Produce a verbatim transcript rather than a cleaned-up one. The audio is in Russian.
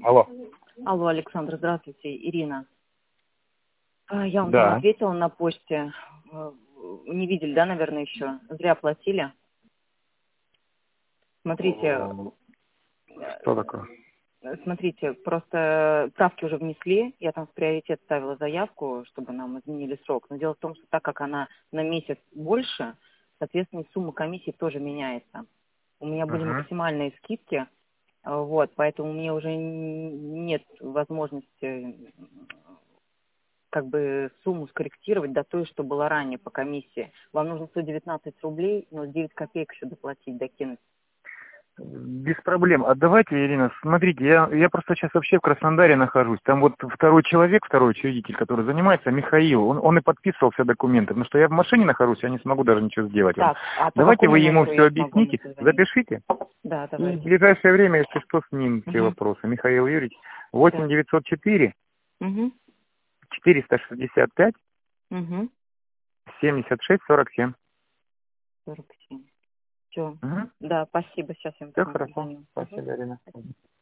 Алло. Алло, Александр, здравствуйте, Ирина. А, Я вам там Да. ответила на почте. Э, Не видели, да, наверное, еще? Зря платили. Смотрите, Что такое? э, смотрите, просто правки уже внесли. Я там в приоритет ставила заявку, чтобы нам изменили срок. Но дело в том, что так как она на месяц больше, соответственно, и сумма комиссии тоже меняется. У меня были Угу. максимальные скидки, э, вот, поэтому мне уже н- нет возможности как бы сумму скорректировать до той, что была ранее по комиссии. Вам нужно сто девятнадцать рублей, но девять копеек еще доплатить, докинуть. Без проблем. А давайте, Ирина, смотрите, я, я просто сейчас вообще в Краснодаре нахожусь. Там вот второй человек, второй учредитель, который занимается, Михаил, он, он и подписывал все документы. Потому что я в машине нахожусь, я не смогу даже ничего сделать вам. Так, а по Давайте какому вы ему номеру все я смогу ему объясните, позвонить? запишите. Да, И в давайте. ближайшее время, если что, с ним все Угу. вопросы. Михаил Юрьевич, восемь Да. девятьсот четыре Угу. четыреста шестьдесят пять Угу. семьдесят шесть сорок семь. сорок семь. Все. Угу. Да, спасибо. Сейчас я Все вам хорошо. позвоню. Угу. Спасибо, Ирина.